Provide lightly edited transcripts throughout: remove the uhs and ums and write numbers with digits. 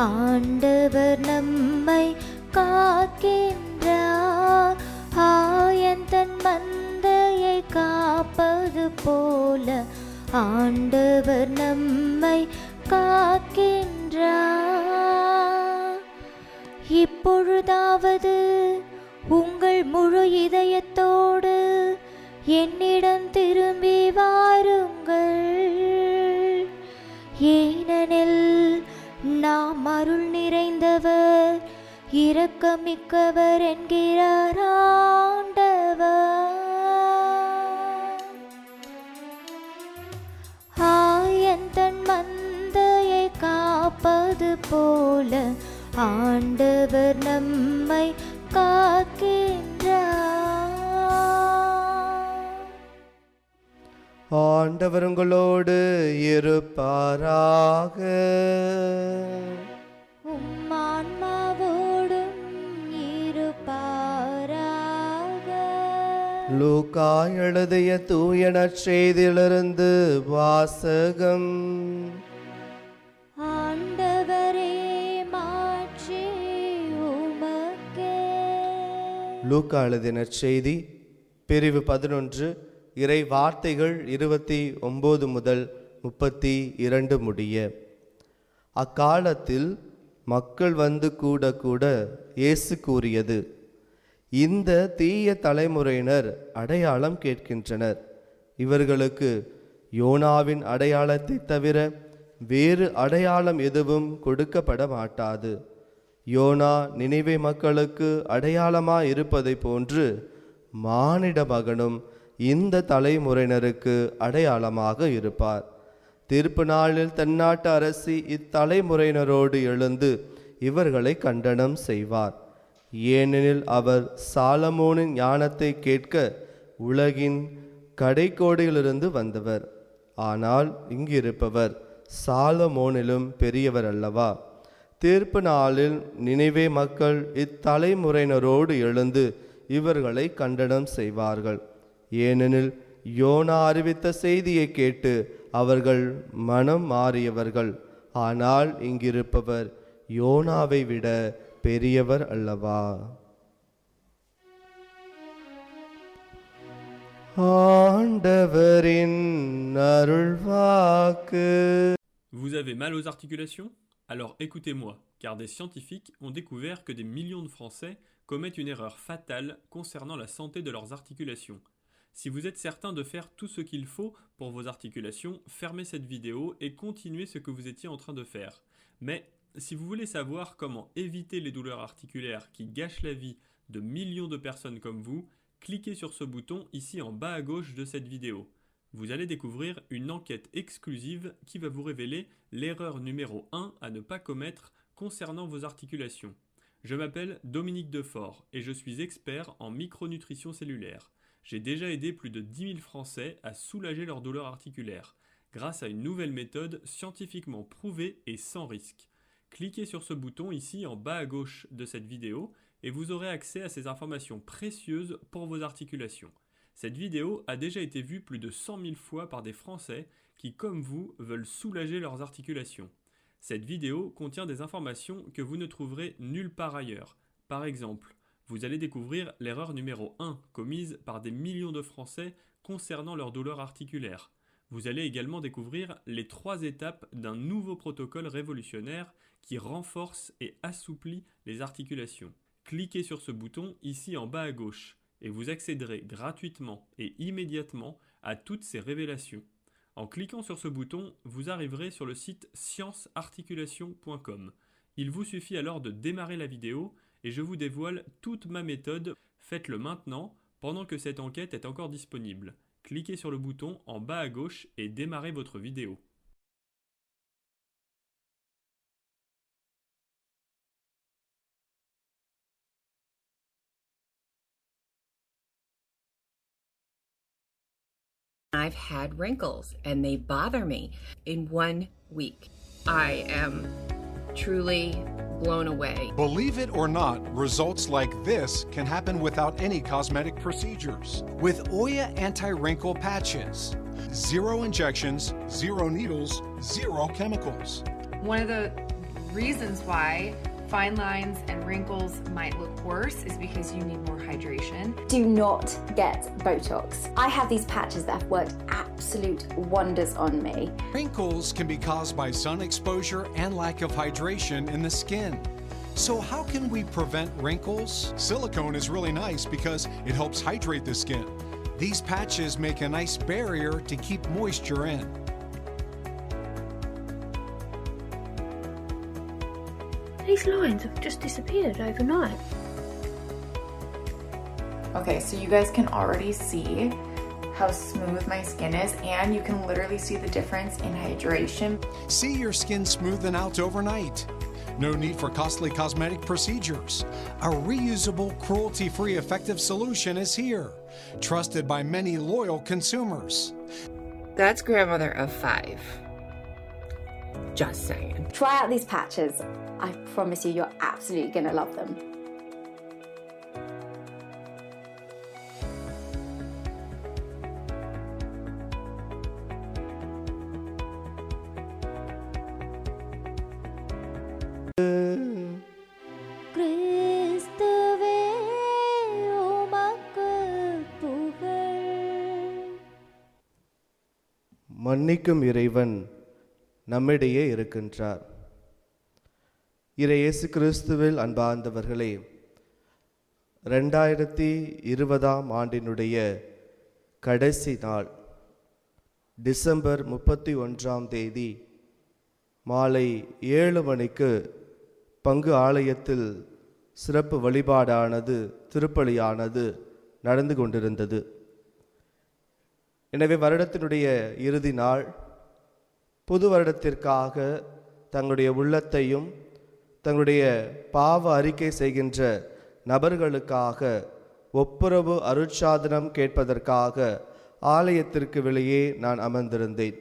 ஆண்டவர் நம்மை காக்கின்றார். ஆயன் தன் மந்தையை காப்பது போல ஆண்டவர் நம்மை காக்கின்றார். இப்பொழுதாவது உங்கள் முழு இதயத்தோடு என்னிடம் திரும்பி வாருங்கள். ஏனெனில் நாம் அருள் நிறைந்தவர், இரக்கமிக்கவர் என்கிறார் ஆண்டவர். ஆயன் தன் மந்தையை காப்பது போல ஆண்டவர் நம்மை காக்கின்றார். ஆண்டவர் உங்களோடு இருப்பாராக. உம் ஆன்மாவோடும் இருப்பாராக. லூக்கா எழுதிய தூய நற்செய்தியிலிருந்து வாசகம். ஆண்டவரே மாட்சி உமக்கே. லூக்கா எழுதிய நற்செய்தி பிரிவு 11 இறை வார்த்தைகள் 29 முதல் 32 முடிய. அக்காலத்தில் மக்கள் வந்து கூட கூட இயேசு கூறியது, இந்த தீய தலைமுறையினர் அடையாளம் கேட்கின்றனர். இவர்களுக்கு யோனாவின் அடையாளத்தை தவிர வேறு அடையாளம் எதுவும் கொடுக்கப்பட மாட்டாது. யோனா நினிவே மக்களுக்கு அடையாளமாய் இருப்பதை போன்று மானிட மகனும் இந்த தலைமுறையினருக்கு அடையாளமாக இருப்பார். தீர்ப்பு நாளில் தன்னாட்டு அரசி இத்தலைமுறையினரோடு எழுந்து இவர்களை கண்டனம் செய்வார். ஏனெனில் அவர் சாலமோனின் ஞானத்தை கேட்க உலகின் கடைக்கோடியிலிருந்து வந்தவர். ஆனால் இங்கிருப்பவர் சாலமோனிலும் பெரியவர் அல்லவா? தீர்ப்பு நாளில் நினிவே மக்கள் இத்தலைமுறையினரோடு எழுந்து இவர்களை கண்டனம் செய்வார்கள். ஏனெனில் யோனா அறிவித்த செய்தியை கேட்டு அவர்கள் மனம் மாறியவர்கள். ஆனால் இங்கிருப்பவர் யோனாவை விட பெரியவர் அல்லவா? ஆண்டவரின் அருள்வாக்கு. Vous avez mal aux articulations? Alors écoutez-moi, car des scientifiques ont découvert que des millions de Français commettent une erreur fatale concernant la santé de leurs articulations. Si vous êtes certain de faire tout ce qu'il faut pour vos articulations, fermez cette vidéo et continuez ce que vous étiez en train de faire. Mais si vous voulez savoir comment éviter les douleurs articulaires qui gâchent la vie de millions de personnes comme vous, cliquez sur ce bouton ici en bas à gauche de cette vidéo. Vous allez découvrir une enquête exclusive qui va vous révéler l'erreur numéro 1 à ne pas commettre concernant vos articulations. Je m'appelle Dominique Defort et je suis expert en micronutrition cellulaire. J'ai déjà aidé plus de 10 000 Français à soulager leurs douleurs articulaires grâce à une nouvelle méthode scientifiquement prouvée et sans risque. Cliquez sur ce bouton ici en bas à gauche de cette vidéo et vous aurez accès à ces informations précieuses pour vos articulations. Cette vidéo a déjà été vue plus de 100 000 fois par des Français qui, comme vous, veulent soulager leurs articulations. Cette vidéo contient des informations que vous ne trouverez nulle part ailleurs. Par exemple, vous allez découvrir l'erreur numéro 1 commise par des millions de Français concernant leurs douleurs articulaires. Vous allez également découvrir les 3 étapes d'un nouveau protocole révolutionnaire qui renforce et assouplit les articulations. Cliquez sur ce bouton ici en bas à gauche et vous accéderez gratuitement et immédiatement à toutes ces révélations. En cliquant sur ce bouton, vous arriverez sur le site sciencearticulation.com. Il vous suffit alors de démarrer la vidéo et je vous dévoile toute ma méthode. Faites-le maintenant pendant que cette enquête est encore disponible. Cliquez sur le bouton en bas à gauche et démarrez votre vidéo. I've had wrinkles and they bother me. In 1 week, I am truly blown away. Believe it or not, results like this can happen without any cosmetic procedures. With Oya anti-wrinkle patches. 0 injections, 0 needles, 0 chemicals. One of the reasons why fine lines and wrinkles might look worse is because you need more hydration. Do not get Botox. I have these patches that have worked absolute wonders on me. Wrinkles can be caused by sun exposure and lack of hydration in the skin. So how can we prevent wrinkles? Silicone is really nice because it helps hydrate the skin. These patches make a nice barrier to keep moisture in. These lines have just disappeared overnight. Okay, so you guys can already see how smooth my skin is, and you can literally see the difference in hydration. See your skin smoothen out overnight. No need for costly cosmetic procedures. A reusable, cruelty-free, effective solution is here, trusted by many loyal consumers. That's grandmother of 5. Just saying. Try out these patches. I promise you, you're absolutely gonna love them. கிறிஸ்துவே உமக்கு புகழ். மன்னிக்கும் இறைவன் நம்மிடையே இருக்கின்றார். இறை இயேசு கிறிஸ்துவில் அன்பார்ந்தவர்களே, 2020 ஆண்டினுடைய கடைசி நாள் டிசம்பர் 31 மாலை 7 மணிக்கு பங்கு ஆலயத்தில் சிறப்பு வழிபாடானது, திருப்பலியானது நடந்து கொண்டிருந்தது. எனவே வருடத்தினுடைய இறுதி நாள், புது வருடத்திற்காக தங்களுடைய உள்ளத்தையும் தங்களுடைய பாவ அறிக்கை செய்கின்ற நபர்களுக்காக ஒப்புரவு அருட்சாதனம் கேட்பதற்காக ஆலயத்திற்கு வெளியே நான் அமர்ந்திருந்தேன்.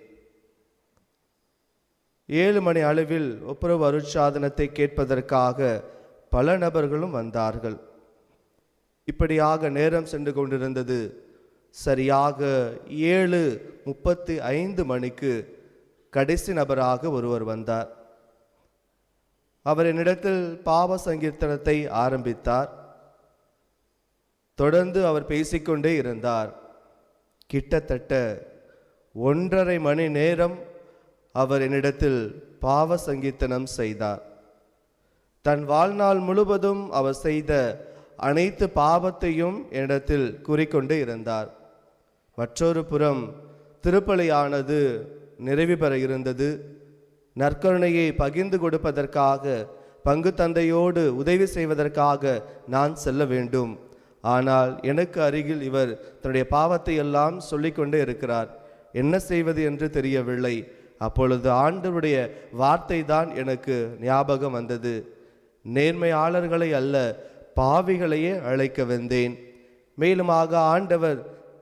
7 மணி அளவில் ஒப்புரவு அருட்சாதனத்தை கேட்பதற்காக பல நபர்களும் வந்தார்கள். இப்படியாக நேரம் சென்று கொண்டிருந்தது. சரியாக 7:35 மணிக்கு கடைசி நபராக ஒருவர் வந்தார். அவர் என்னிடத்தில் பாவ சங்கீர்த்தனத்தை ஆரம்பித்தார். தொடர்ந்து அவர் பேசிக்கொண்டே இருந்தார். கிட்டத்தட்ட 1.5 மணி நேரம் அவர் என்னிடத்தில் பாவ சங்கீர்த்தனம் செய்தார். தன் வாழ்நாள் முழுவதும் அவர் செய்த அனைத்து பாவத்தையும் என்னிடத்தில் கூறிக்கொண்டே இருந்தார். மற்றொரு புறம் திருப்பலியானது நிறைவு பெற இருந்தது. நற்கருணையை பகிர்ந்து கொடுப்பதற்காக, பங்கு தந்தையோடு உதவி செய்வதற்காக நான் செல்ல வேண்டும். ஆனால் எனக்கு அருகில் இவர் தன்னுடைய பாவத்தை எல்லாம் சொல்லிக்கொண்டே இருக்கிறார். என்ன செய்வது என்று தெரியவில்லை. அப்பொழுது ஆண்டவருடைய வார்த்தை தான் எனக்கு ஞாபகம் வந்தது. நேர்மையாளர்களை அல்ல, பாவிகளையே அழைக்க வந்தேன். மேலுமாக ஆண்டவர்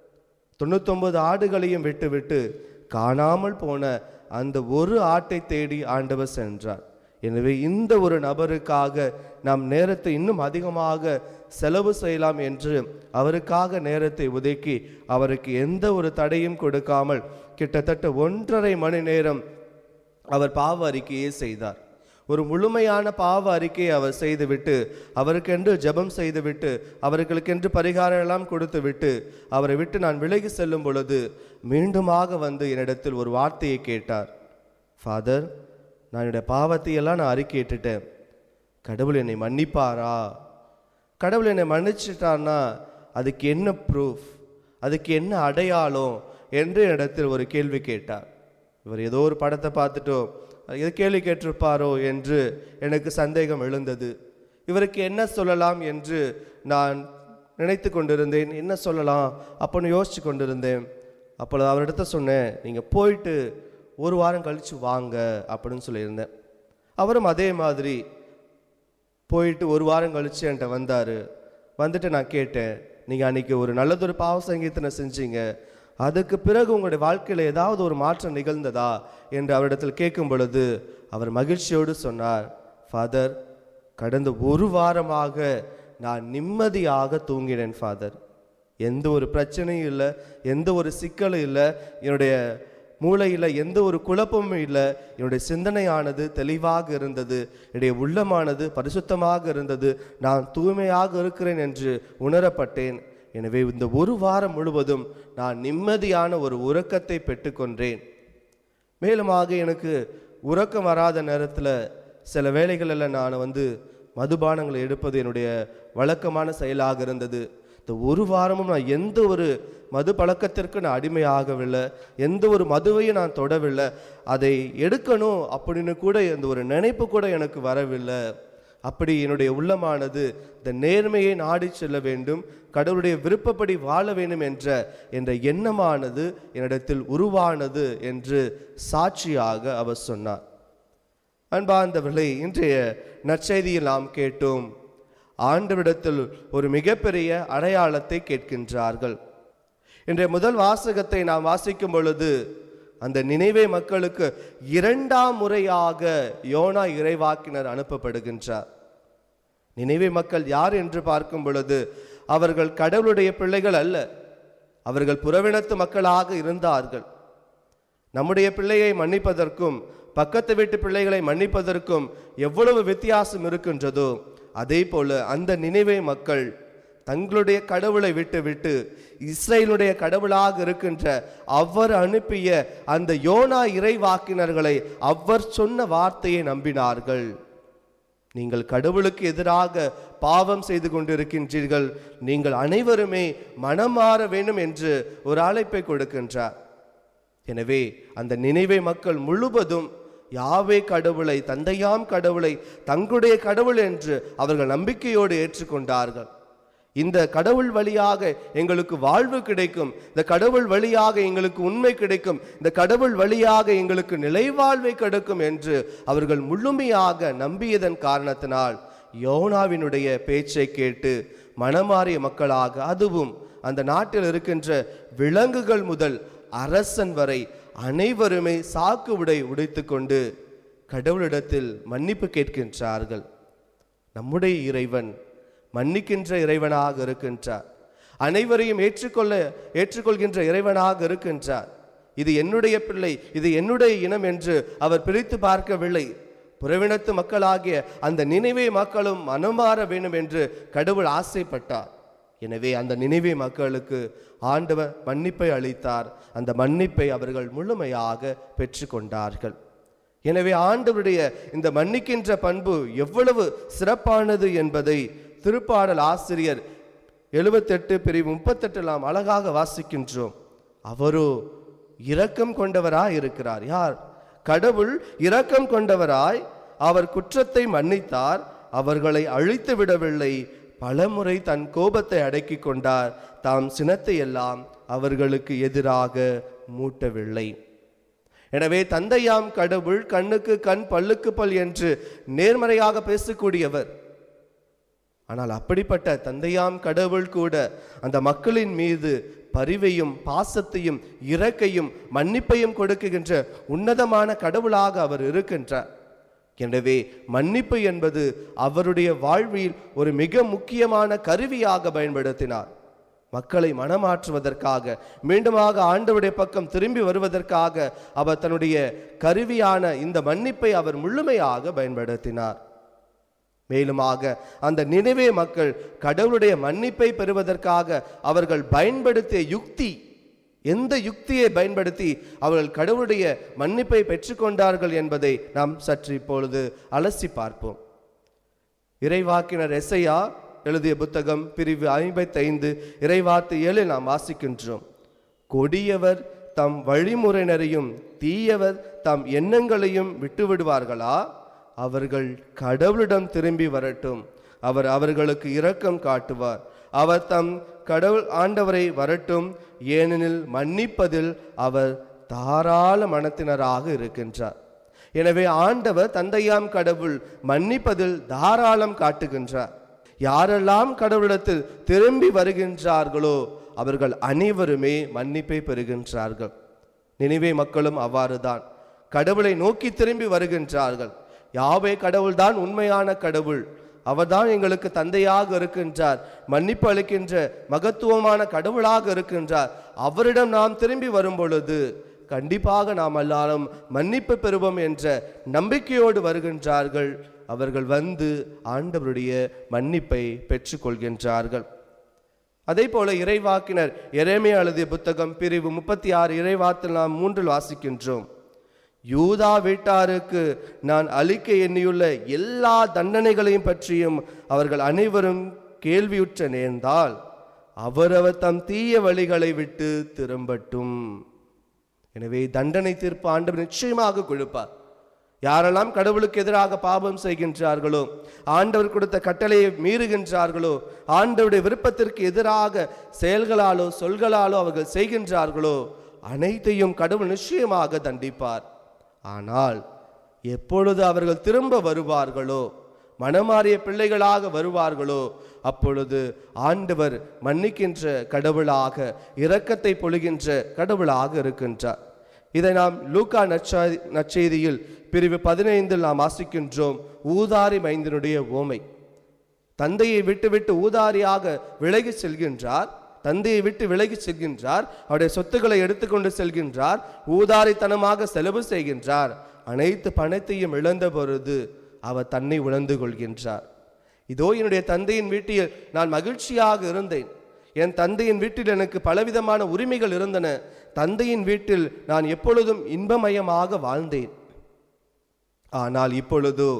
99 ஆடுகளையும் விட்டுவிட்டு காணாமல் போன அந்த ஒரு ஆட்டை தேடி ஆண்டவர் சென்றார். எனவே இந்த ஒரு நபருக்காக நாம் நேரத்தை இன்னும் அதிகமாக செலவு செய்யலாம் என்று அவருக்காக நேரத்தை ஒதுக்கி அவருக்கு எந்த ஒரு தடையும் கொடுக்காமல் கிட்டத்தட்ட 1.5 மணி நேரம் அவர் பாவ அறிக்கையை செய்தார். ஒரு முழுமையான பாவ அறிக்கையை அவர் செய்துவிட்டு, அவருக்கென்று ஜெபம் செய்துவிட்டு, அவர்களுக்கென்று பரிகாரம் எல்லாம் கொடுத்துவிட்டு அவரை விட்டு நான் விலகி செல்லும் பொழுது மீண்டுமாக வந்து என்னிடத்தில் ஒரு வார்த்தையை கேட்டார். ஃபாதர், நான் என்னுடைய பாவத்தையெல்லாம் நான் அறிக்கையிட்டுட்டேன். கடவுள் என்னை மன்னிப்பாரா? கடவுள் என்னை மன்னிச்சிட்டார்னா அதுக்கு என்ன ப்ரூஃப், அதுக்கு என்ன அடையாளம் என்று என்னிடத்தில் ஒரு கேள்வி கேட்டார். இவர் ஏதோ ஒரு படத்தை பார்த்துட்டோ எது கேள்வி கேட்டிருப்பாரோ என்று எனக்கு சந்தேகம் எழுந்தது. இவருக்கு என்ன சொல்லலாம் என்று நான் நினைத்து கொண்டிருந்தேன். என்ன சொல்லலாம் அப்போன்னு யோசித்து கொண்டிருந்தேன். அப்பொழுது அவரிடத்த சொன்னேன், நீங்கள் போயிட்டு 1 வாரம் கழித்து வாங்க அப்படின்னு சொல்லியிருந்தேன். அவரும் அதே மாதிரி போயிட்டு 1 வாரம் கழித்து என்கிட்ட வந்தார். வந்துட்டு நான் கேட்டேன், நீங்கள் அன்றைக்கி ஒரு நல்லதொரு பாவ சங்கீர்த்தனை செஞ்சீங்க, அதுக்கு பிறகு உங்களுடைய வாழ்க்கையில் ஏதாவது ஒரு மாற்றம் நிகழ்ந்ததா என்று அவரிடத்தில் கேட்கும் பொழுது அவர் மகிழ்ச்சியோடு சொன்னார், ஃபாதர், கடந்த 1 வாரமாக நான் நிம்மதியாக தூங்கினேன் ஃபாதர். எந்த ஒரு பிரச்சனையும் இல்லை, எந்த ஒரு சிக்கலும் இல்லை. என்னுடைய மூளையில் எந்த ஒரு குழப்பமும் இல்லை. என்னுடைய சிந்தனையானது தெளிவாக இருந்தது. என்னுடைய உள்ளமானது பரிசுத்தமாக இருந்தது. நான் தூய்மையாக இருக்கிறேன் என்று உணரப்பட்டேன். எனவே இந்த ஒரு வாரம் முழுவதும் நான் நிம்மதியான ஒரு உறக்கத்தை பெற்றுக்கொண்டேன். மேலுமாக எனக்கு உறக்கம் வராத நேரத்தில் சில வேளைகளில் நான் மதுபானங்களை எடுப்பது என்னுடைய வழக்கமான செயலாக இருந்தது. இந்த ஒரு வாரமும் நான் எந்த ஒரு மது பழக்கத்திற்கு நான் அடிமையாகவில்லை. எந்த ஒரு மதுவையும் நான் தொடவில்லை. அதை எடுக்கணும் அப்படின்னு கூட இந்த ஒரு நினைப்பு கூட எனக்கு வரவில்லை. அப்படி என்னுடைய உள்ளமானது இந்த நேர்மையை நாடி செல்ல வேண்டும், கடவுளுடைய விருப்பப்படி வாழ வேண்டும் என்ற எண்ணமானது என்னிடத்தில் உருவானது என்று சாட்சியாக அவர் சொன்னார். அன்பார்ந்தவர்களே, இன்றைய நற்செய்தியில் நாம் கேட்டோம், ஆண்டவரிடத்தில் ஒரு மிகப்பெரிய அடையாளத்தை கேட்கின்றார்கள். இன்றைய முதல் வாசகத்தை நாம் வாசிக்கும் பொழுது அந்த நினைவே மக்களுக்கு 2ஆம் முறையாக யோனா இறைவாக்கினர் அனுப்பப்படுகின்றார். நினைவே மக்கள் யார் என்று பார்க்கும் பொழுது அவர்கள் கடவுளுடைய பிள்ளைகள் அல்ல, அவர்கள் புறவினத்து மக்களாக இருந்தார்கள். நம்முடைய பிள்ளையை மன்னிப்பதற்கும் பக்கத்து வீட்டு பிள்ளைகளை மன்னிப்பதற்கும் எவ்வளவு வித்தியாசம் இருக்கின்றதோ அதே போல அந்த நினைவே மக்கள் தங்களுடைய கடவுளை விட்டு இஸ்ரேலுடைய கடவுளாக இருக்கின்ற அவர் அனுப்பிய அந்த யோனா இறைவாக்கினர்களை அவர் சொன்ன வார்த்தையை நம்பினார்கள். நீங்கள் கடவுளுக்கு எதிராக பாவம் செய்து கொண்டிருக்கின்றீர்கள், நீங்கள் அனைவருமே மனம் மாற வேண்டும் என்று ஒரு அழைப்பை கொடுக்கின்றார். எனவே அந்த நினைவே மக்கள் முழுவதும் யாவே கடவுளை, தந்தையாம் கடவுளை தங்களுடைய கடவுள் என்று அவர்கள் நம்பிக்கையோடு ஏற்றுக்கொண்டார்கள். இந்த கடவுள் வழியாக எங்களுக்கு வாழ்வு கிடைக்கும், இந்த கடவுள் வழியாக எங்களுக்கு உண்மை கிடைக்கும், இந்த கடவுள் வழியாக எங்களுக்கு நிலைவாழ்வை கிடைக்கும் என்று அவர்கள் முழுமையாக நம்பியதன் காரணத்தினால் யோனாவினுடைய பேச்சை கேட்டு மனமாறிய மக்களாக, அதுவும் அந்த நாட்டில் இருக்கின்ற விலங்குகள் முதல் அரசன் வரை அனைவருமே சாக்கு உடை உடைத்து கொண்டு கடவுளிடத்தில் மன்னிப்பு கேட்கின்றார்கள். நம்முடைய இறைவன் மன்னிக்கின்ற இறைவனாக இருக்கின்றார். அனைவரையும் ஏற்றுக்கொள்கின்ற இறைவனாக இருக்கின்றார். இது என்னுடைய பிள்ளை, இது என்னுடைய இனம் என்று அவர் பிரித்து பார்க்கவில்லை. புறவினத்து மக்களாகிய அந்த நினைவே மக்களும் மனமாற வேண்டும் என்று கடவுள் ஆசைப்பட்டார். எனவே அந்த நினைவே மக்களுக்கு ஆண்டவர் மன்னிப்பை அளித்தார். அந்த மன்னிப்பை அவர்கள் முழுமையாக பெற்று கொண்டார்கள். எனவே ஆண்டவருடைய இந்த மன்னிக்கின்ற பண்பு எவ்வளவு சிறப்பானது என்பதை திருப்பாடல் ஆசிரியர் 78 பிரிவு 38 நாம் அழகாக வாசிக்கின்றோம். அவரோ இரக்கம் கொண்டவராய் இருக்கிறார். யார்? கடவுள் இரக்கம் கொண்டவராய் அவர் குற்றத்தை மன்னித்தார், அவர்களை அழித்து விடவில்லை, பலமுறை தன் கோபத்தை அடக்கி கொண்டார், தாம் சினத்தை எல்லாம் அவர்களுக்கு எதிராக மூட்டவில்லை. எனவே தந்தையாம் கடவுள் கண்ணுக்கு கண் பல்லுக்கு பல் என்று நேர்மறையாக பேசக்கூடியவர். ஆனால் அப்படிப்பட்ட தந்தையாம் கடவுள் கூட அந்த மக்களின் மீது பரிவையும் பாசத்தையும் இரக்கையும் மன்னிப்பையும் கொடுக்குகின்ற உன்னதமான கடவுளாக அவர் இருக்கின்றார். எனவே மன்னிப்பு என்பது அவருடைய வாழ்வில் ஒரு மிக முக்கியமான கருவியாக பயன்படுத்தினார். மக்களை மனமாற்றுவதற்காக, மீண்டுமாக ஆண்டவருடைய பக்கம் திரும்பி வருவதற்காக அவர் தன்னுடைய கருவியான இந்த மன்னிப்பை அவர் முழுமையாக பயன்படுத்தினார். மேலுமாக அந்த நினைவே மக்கள் கடவுளுடைய மன்னிப்பை பெறுவதற்காக அவர்கள் பயன்படுத்திய யுக்தி, எந்த யுக்தியை பயன்படுத்தி அவர்கள் கடவுளுடைய மன்னிப்பை பெற்றுக்கொண்டார்கள் என்பதை நாம் சற்று இப்பொழுது அலசி பார்ப்போம். இறைவாக்கினர் எசையா எழுதிய புத்தகம் பிரிவு 55 இறைவார்த்தை 7 நாம் வாசிக்கின்றோம். கொடியவர் தம் வழிமுறையினரையும் தீயவர் தம் எண்ணங்களையும் விட்டுவிடுவார்களா? அவர்கள் கடவுளிடம் திரும்பி வரட்டும், அவர் அவர்களுக்கு இரக்கம் காட்டுவார். அவர் தம் கடவுள் ஆண்டவரை வரட்டும், ஏனெனில் மன்னிப்பதில் அவர் தாராள மனத்தினராக இருக்கின்றார். எனவே ஆண்டவர் தந்தையாம் கடவுள் மன்னிப்பதில் தாராளம் காட்டுகின்றார். யாரெல்லாம் கடவுளிடத்தில் திரும்பி வருகின்றார்களோ அவர்கள் அனைவருமே மன்னிப்பை பெறுகின்றார்கள். நினைவே மக்களும் அவ்வாறுதான் கடவுளை நோக்கி திரும்பி வருகின்றார்கள். யாவே கடவுள்தான் உண்மையான கடவுள், அவர்தான் எங்களுக்கு தந்தையாக இருக்கின்றார், மன்னிப்பு அளிக்கின்ற மகத்துவமான கடவுளாக இருக்கின்றார். அவரிடம் நாம் திரும்பி வரும் பொழுது கண்டிப்பாக நாம் எல்லாரும் மன்னிப்பு பெறுவோம் என்ற நம்பிக்கையோடு வருகின்றார்கள். அவர்கள் வந்து ஆண்டவருடைய மன்னிப்பை பெற்றுக்கொள்கின்றார்கள். அதே போல இறைவாக்கினர் எரேமியா எழுதிய புத்தகம் பிரிவு 36 இறைவாத்தில் நாம் 3 வாசிக்கின்றோம். யூதா வீட்டாருக்கு நான் அளிக்க எண்ணியுள்ள எல்லா தண்டனைகளையும் பற்றியும் அவர்கள் அனைவரும் கேள்வியுற்ற நேர்ந்தால் அவரவர் தம் தீய வழிகளை விட்டு திரும்பட்டும். எனவே தண்டனை தீர்ப்பு ஆண்டவர் நிச்சயமாக கொடுப்பார். யாரெல்லாம் கடவுளுக்கு எதிராக பாவம் செய்கின்றார்களோ, ஆண்டவர் கொடுத்த கட்டளையை மீறுகின்றார்களோ, ஆண்டவருடைய விருப்பத்திற்கு எதிராக செயல்களாலோ சொல்களாலோ அவர்கள் செய்கின்றார்களோ, அனைத்தையும் கடவுள் நிச்சயமாக தண்டிப்பார். ஆனால் எப்பொழுது அவர்கள் திரும்ப வருவார்களோ, மனமாறிய பிள்ளைகளாக வருவார்களோ, அப்பொழுது ஆண்டவர் மன்னிக்கின்ற கடவுளாக, இரக்கத்தை பொழிகின்ற கடவுளாக இருக்கின்றார். இதை நாம் லூக்கா நற்செய்தியில் பிரிவு 15 நாம் வாசிக்கின்றோம். ஊதாரி மைந்தனுடைய ஓமை. தந்தையை விட்டு ஊதாரியாக விலகி செல்கின்றார். தந்தையை விட்டு விலகி செல்கின்றார். அவருடைய சொத்துக்களை எடுத்துக்கொண்டு செல்கின்றார். ஊதாரித்தனமாக செலவு செய்கின்றார். அனைத்து பணத்தையும் இழந்த பொழுது அவர் தன்னை உணர்ந்து கொள்கின்றார். இதோ என்னுடைய தந்தையின் வீட்டில் நான் மகிழ்ச்சியாக இருந்தேன். என் தந்தையின் வீட்டில் எனக்கு பலவிதமான உரிமைகள் இருந்தன. தந்தையின் வீட்டில் நான் எப்பொழுதும் இன்பமயமாக வாழ்ந்தேன். ஆனால் இப்பொழுதோ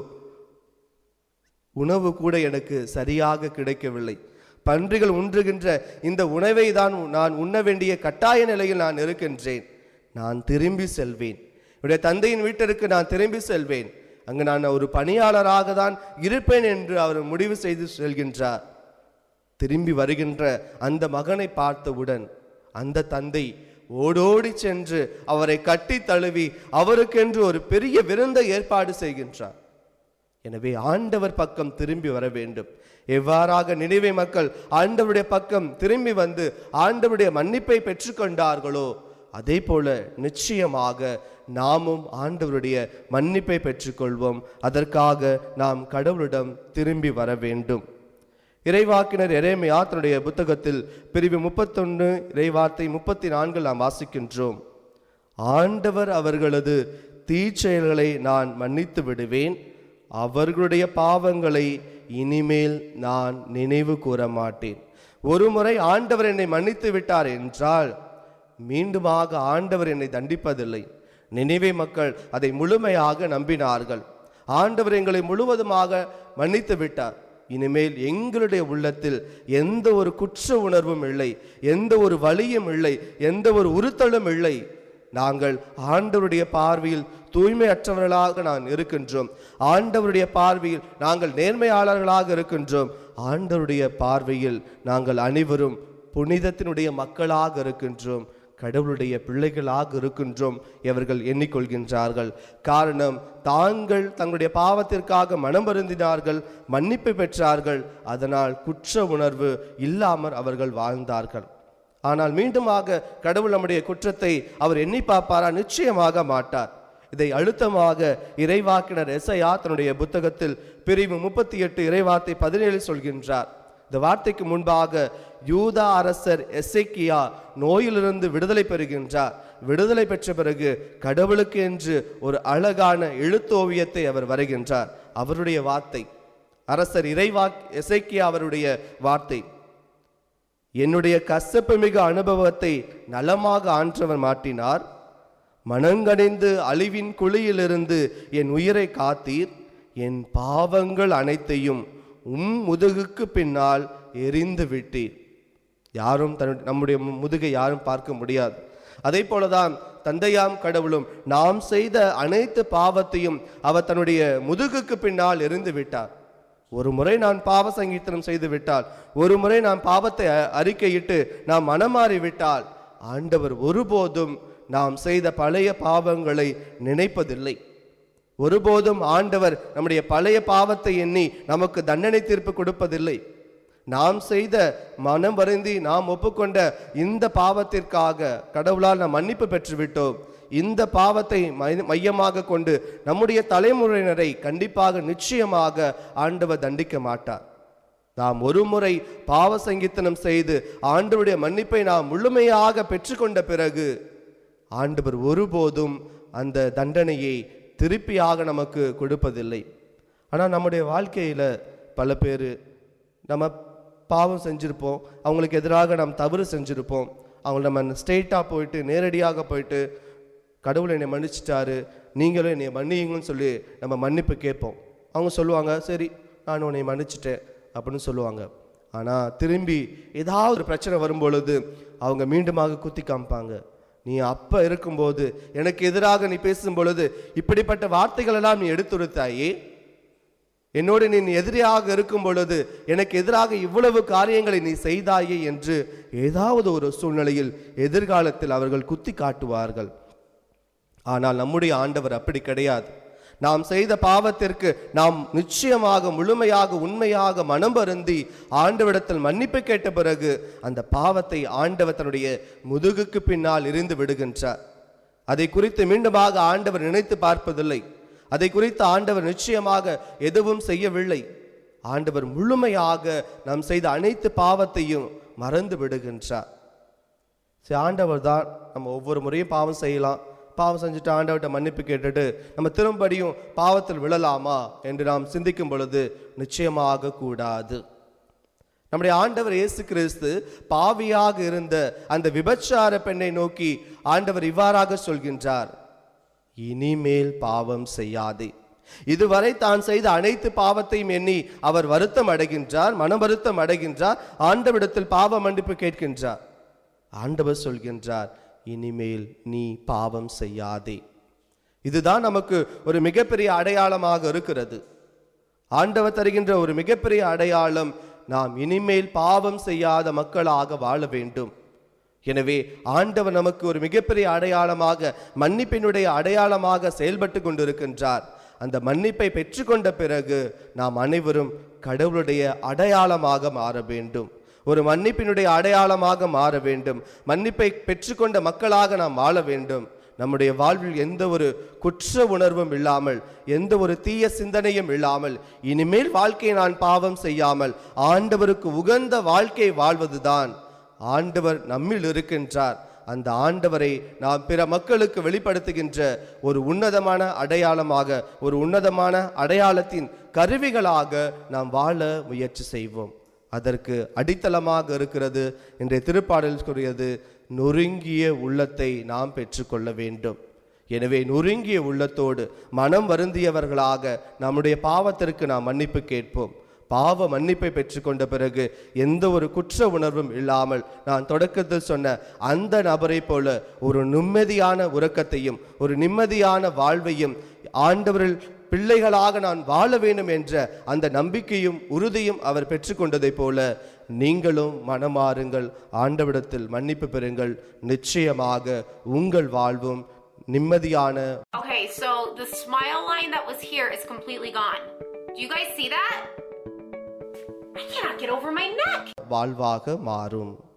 உணவு கூட எனக்கு சரியாக கிடைக்கவில்லை. பன்றிகள் உண்ணுகின்ற இந்த உணவை தான் நான் உண்ண வேண்டிய கட்டாய நிலையில் நான் இருக்கின்றேன். நான் திரும்பி செல்வேன். என்னுடைய தந்தையின் வீட்டிற்கு நான் திரும்பி செல்வேன். அங்கு நான் ஒரு பணியாளராக தான் இருப்பேன் என்று அவர் முடிவு செய்து செல்கின்றார். திரும்பி வருகின்ற அந்த மகனை பார்த்தவுடன் அந்த தந்தை ஓடோடி சென்று அவரை கட்டி தழுவி அவருக்கென்று ஒரு பெரிய விருந்தை ஏற்பாடு செய்கின்றார். எனவே ஆண்டவர் பக்கம் திரும்பி வர வேண்டும். எவ்வாறாக நினிவே மக்கள் ஆண்டவருடைய பக்கம் திரும்பி வந்து ஆண்டவருடைய மன்னிப்பை பெற்றுக்கொண்டார்களோ, அதே போல நிச்சயமாக நாமும் ஆண்டவருடைய மன்னிப்பை பெற்றுக்கொள்வோம். அதற்காக நாம் கடவுளிடம் திரும்பி வர வேண்டும். இறைவாக்கினர் எரேமியா தன்னுடைய புத்தகத்தில் பிரிவு 31 இறைவார்த்தை 34 நாம் வாசிக்கின்றோம். ஆண்டவர் அவர்களது தீச்செயல்களை நான் மன்னித்து விடுவேன். அவர்களுடைய பாவங்களை இனிமேல் நான் நினைவு கூற மாட்டேன். ஒரு முறை ஆண்டவர் என்னை மன்னித்து விட்டார் என்றால் மீண்டுமாக ஆண்டவர் என்னை தண்டிப்பதில்லை. நினிவே மக்கள் அதை முழுமையாக நம்பினார்கள். ஆண்டவர் எங்களை முழுவதுமாக மன்னித்து விட்டார். இனிமேல் எங்களுடைய உள்ளத்தில் எந்த ஒரு குற்ற உணர்வும் இல்லை, எந்த ஒரு வலியும் இல்லை, எந்த ஒரு உறுத்தலும் இல்லை. நாங்கள் ஆண்டவருடைய பார்வையில் தூய்மையற்றவர்களாக நான் இருக்கின்றோம். ஆண்டவருடைய பார்வையில் நாங்கள் நேர்மையாளர்களாக இருக்கின்றோம். ஆண்டவருடைய பார்வையில் நாங்கள் அனைவரும் புனிதத்தினுடைய மக்களாக இருக்கின்றோம், கடவுளுடைய பிள்ளைகளாக இருக்கின்றோம் இவர்கள் எண்ணிக்கொள்கின்றார்கள். காரணம், தாங்கள் தங்களுடைய பாவத்திற்காக மனம் வருந்தினார்கள், மன்னிப்பு பெற்றார்கள். அதனால் குற்ற உணர்வு இல்லாமல் அவர்கள் வாழ்ந்தார்கள். ஆனால் மீண்டுமாக கடவுள் நம்முடைய குற்றத்தை அவர் எண்ணி பார்ப்பாரா? நிச்சயமாக மாட்டார். இதை அழுத்தமாக இறைவாக்கினர் எசையா தன்னுடைய புத்தகத்தில் பிரிவு 38 இறைவார்த்தை 17 சொல்கின்றார். இந்த வார்த்தைக்கு முன்பாக யூதா அரசர் எசேக்கியா நோயிலிருந்து விடுதலை பெறுகின்றார். விடுதலை பெற்ற பிறகு கடவுளுக்கு என்று ஒரு அழகான எழுத்தோவியத்தை அவர் வரைகின்றார். அவருடைய வார்த்தை, அரசர் எசேக்கியா அவருடைய வார்த்தை, என்னுடைய கசப்பு மிக அனுபவத்தை நலமாக ஆன்றவர் மாட்டினார். மனங்கணிந்து அழிவின் குழியிலிருந்து என் உயிரை காத்தீர். என் பாவங்கள் அனைத்தையும் முதுகுக்கு பின்னால் எரிந்து விட்டீர். யாரும் நம்முடைய முதுகை யாரும் பார்க்க முடியாது. அதே போலதான் தந்தையாம் கடவுளும் நாம் செய்த அனைத்து பாவத்தையும் அவர் தன்னுடைய முதுகுக்கு பின்னால் எரிந்து விட்டார். ஒரு முறை நான் பாவ சங்கீர்த்தனம் செய்து விட்டால், ஒரு முறை நான் பாவத்தை அறிக்கையிட்டு நாம் மனமாறி விட்டால், ஆண்டவர் ஒருபோதும் நாம் செய்த பழைய பாவங்களை நினைப்பதில்லை. ஒருபோதும் ஆண்டவர் நம்முடைய பழைய பாவத்தை எண்ணி நமக்கு தண்டனை தீர்ப்பு கொடுப்பதில்லை. நாம் செய்த மனம் வருந்தி நாம் ஒப்புக்கொண்ட இந்த பாவத்திற்காக கடவுளால் நாம் மன்னிப்பு பெற்றுவிட்டோம். இந்த பாவத்தை மையமாக கொண்டு நம்முடைய தலைமுறையினரை கண்டிப்பாக நிச்சயமாக ஆண்டவர் தண்டிக்க மாட்டார். நாம் ஒரு முறை பாவ சங்கீர்த்தனம் செய்து ஆண்டவருடைய மன்னிப்பை நாம் முழுமையாக பெற்றுக்கொண்ட பிறகு ஆண்டவர் ஒருபோதும் அந்த தண்டனையை திருப்பியாக நமக்கு கொடுப்பதில்லை. ஆனால் நம்முடைய வாழ்க்கையில் பல பேர் நம்ம பாவம் செஞ்சுருப்போம், அவங்களுக்கு எதிராக நாம் தவறு செஞ்சுருப்போம். அவங்கள நம்ம ஸ்ட்ரெயிட்டாக போயிட்டு நேரடியாக போயிட்டு கடவுள் என்னை மன்னிச்சிட்டாரு, நீங்களும் என்னை மன்னியுங்கன்னு சொல்லி நம்ம மன்னிப்பு கேட்போம். அவங்க சொல்லுவாங்க, சரி நான் உன்னை மன்னிச்சிட்டேன் அப்படின்னு சொல்லுவாங்க. ஆனால் திரும்பி ஏதாவது ஒரு பிரச்சனை வரும்பொழுது அவங்க மீண்டுமாக குத்தி காமிப்பாங்க. நீ அப்போ இருக்கும்போது எனக்கு எதிராக நீ பேசும் பொழுது இப்படிப்பட்ட வார்த்தைகளெல்லாம் நீ எடுத்துரைத்தாயே, என்னோடு நீ எதிரியாக இருக்கும் பொழுது எனக்கு எதிராக இவ்வளவு காரியங்களை நீ செய்தாயே என்று ஏதாவது ஒரு சூழ்நிலையில் எதிர்காலத்தில் அவர்கள் குத்தி காட்டுவார்கள். ஆனால் நம்முடைய ஆண்டவர் அப்படி கிடையாது. நாம் செய்த பாவத்திற்கு நாம் நிச்சயமாக முழுமையாக உண்மையாக மனம் வருந்தி ஆண்டவரிடத்தில் மன்னிப்பு கேட்ட பிறகு அந்த பாவத்தை ஆண்டவர் தன்னுடைய முதுகுக்கு பின்னால் எறிந்து விடுகின்றார். அதை குறித்து மீண்டுமாக ஆண்டவர் நினைத்து பார்ப்பதில்லை. அதை குறித்து ஆண்டவர் நிச்சயமாக எதுவும் செய்யவில்லை. ஆண்டவர் முழுமையாக நாம் செய்த அனைத்து பாவத்தையும் மறந்து விடுகின்றார். ஆண்டவர் தான் நம்ம ஒவ்வொரு முறையும் பாவம் செய்யலாம், பாவம் செஞ்சுட்டு ஆண்டவர்கிட்ட மன்னிப்பு கேட்டுட்டு நம்ம திரும்படியும் பாவத்தில் விழலாமா என்று நாம் சிந்திக்கும் பொழுது நிச்சயமாக கூடாது. நம்முடைய ஆண்டவர் இயேசு கிறிஸ்து பாவியாக இருந்த அந்த விபச்சார பெண்ணை நோக்கி ஆண்டவர் இவ்வாறாக சொல்கின்றார், இனிமேல் பாவம் செய்யாதே. இதுவரை தான் செய்த அனைத்து பாவத்தையும் எண்ணி அவர் வருத்தம் அடைகின்றார், மன வருத்தம் அடைகின்றார், ஆண்டவரிடத்தில் பாவ மன்னிப்பு கேட்கின்றார். ஆண்டவர் சொல்கின்றார், இனிமேல் நீ பாவம் செய்யாதே. இதுதான் நமக்கு ஒரு மிகப்பெரிய அடையாளமாக இருக்கிறது. ஆண்டவர் தருகின்ற ஒரு மிகப்பெரிய அடையாளம், நாம் இனிமேல் பாவம் செய்யாத மக்களாக வாழ வேண்டும். எனவே ஆண்டவர் நமக்கு ஒரு மிகப்பெரிய அடையாளமாக, மன்னிப்பினுடைய அடையாளமாக செயல்பட்டு கொண்டிருக்கின்றார். அந்த மன்னிப்பை பெற்றுக்கொண்ட பிறகு நாம் அனைவரும் கடவுளுடைய அடையாளமாக மாற வேண்டும், ஒரு மன்னிப்பினுடைய அடையாளமாக மாற வேண்டும். மன்னிப்பை பெற்றுக்கொண்ட மக்களாக நாம் வாழ வேண்டும். நம்முடைய வாழ்வில் எந்த ஒரு குற்ற உணர்வும் இல்லாமல், எந்த ஒரு தீய சிந்தனையும் இல்லாமல், இனிமேல் வாழ்க்கையை நான் பாவம் செய்யாமல் ஆண்டவருக்கு உகந்த வாழ்க்கை வாழ்வதுதான் ஆண்டவர் நம்மில் இருக்கின்றார். அந்த ஆண்டவரை நாம் பிற மக்களுக்கு வெளிப்படுத்துகின்ற ஒரு உன்னதமான அடையாளமாக, ஒரு உன்னதமான அடையாளத்தின் கருவிகளாக நாம் வாழ முயற்சி செய்வோம். அதற்கு அடித்தளமாக இருக்கிறது இன்றைய திருப்பாடல் கூறியது, நொறுங்கிய உள்ளத்தை நாம் பெற்றுக்கொள்ள வேண்டும். எனவே நொறுங்கிய உள்ளத்தோடு மனம் வருந்தியவர்களாக நம்முடைய பாவத்திற்கு நாம் மன்னிப்பு கேட்போம். பாவ மன்னிப்பை பெற்றுக்கொண்ட பிறகு எந்த ஒரு குற்ற உணர்வும் இல்லாமல், நான் தொடக்கத்தில் சொன்ன அந்த நபரை போல ஒரு நிம்மதியான உறக்கத்தையும் ஒரு நிம்மதியான வாழ்வையும், ஆண்டவரில் பிள்ளைகளாக நான் வாழ வேண்டும் என்ற அந்த நம்பிக்கையும் உறுதியும் அவர் பெற்றுக்கொண்டதை போல நீங்களும் மனமாறுங்கள், ஆண்டவரிடத்தில் மன்னிப்பு பெறுங்கள். நிச்சயமாக உங்கள் வாழ்வும் நிம்மதியான. Okay, so the smile line that was here is completely gone. Do you guys see that? I cannot get over my neck. வாழ்வாக மாறும்.